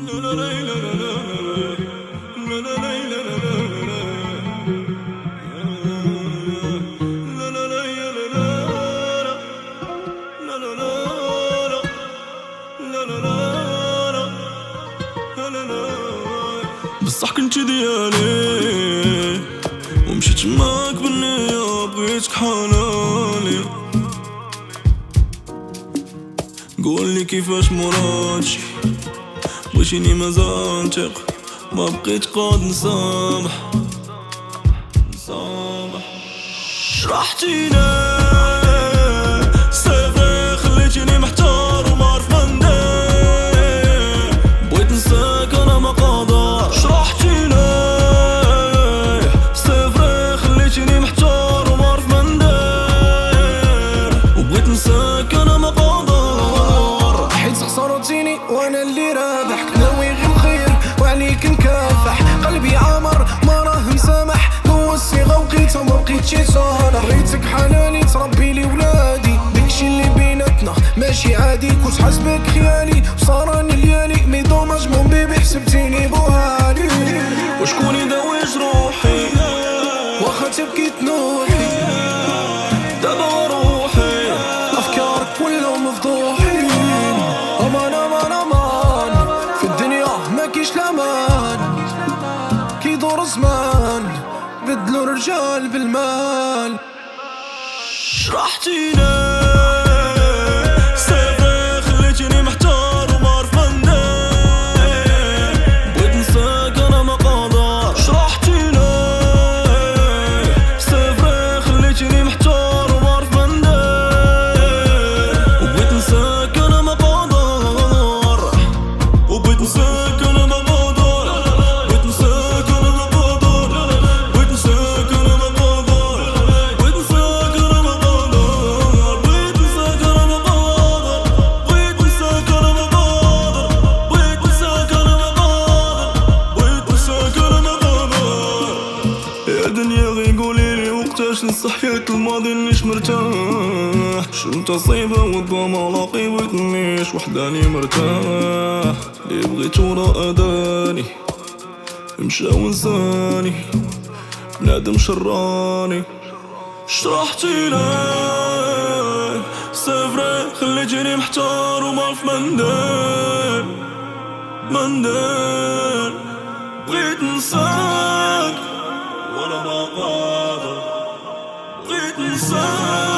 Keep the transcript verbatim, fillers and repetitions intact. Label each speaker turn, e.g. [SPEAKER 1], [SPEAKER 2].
[SPEAKER 1] بصح كنتي ديالي ومشيت معاك بالنية بغيتك حلالي. قولي كيفاش مراتشي بغيتيني مازال تيق ما بقيت قاد نسامح نسامح. شرحتيني صافي خليتيني محتار وما عرف ما ندير. بغيت نساك انا ما قادر. شرحتيني صافي خليتيني محتار وما عرف ما ندير. وبغيت نساك انا ما قادر.
[SPEAKER 2] حيت خسرتيني وانا اللي رابح. ناوي غير الخير وعليك نكافح. قلبي عامر ما راه مسامح. هو الصيغه وقيتها ما بقيتش صالح. بغيتك حلالي تربي لي ولادي. داكشي اللي بيناتنا ماشي عادي. كنت حاسبك خيالي وصاراني ليالي. مي دوماج مون بيبي حسبتيني بوهالي.
[SPEAKER 1] وشكون يداوي جروحي
[SPEAKER 2] واخا تبكي تنوحي.
[SPEAKER 1] دابا روحي
[SPEAKER 2] افكارك ولاو مفضوحين. امان امان امان في الدنيا ما كيش الامان. كيدور الزمان بدلو الرجال بالمال.
[SPEAKER 1] شرحتيني صافي خليتيني محتار وما عرف ما ندير. بغيت نساك انا ما قادر. شرحتيني صافي خليتيني محتار وما عرف ما ندير. وبغيت نساك انا ما قادر. وبغيت نساك انا ما قادر. بغيت نساك انا ما قادر. بغيت نساك انا ما قادر. بغيت نساك انا ما قادر. بغيت نساك انا ما قادر. بغيت نساك انا ما قادر. بغيت نساك انا ما قادر. بغيت نساك انا ما قادر. يا دنيا غي قوليلي وقتاش نصح حياة الماضي انيش مرتاح. شو تصيبه والظما لاقي بغيتنيش وحداني مرتاح. اللي بغيت ورا اذاني مشى ونساني بنادم شراني. شرحتيني صافري خليتيني محتار وما عرف ما ندير ما ندير. بغيت نساك وانا ما قادر. بغيت نساك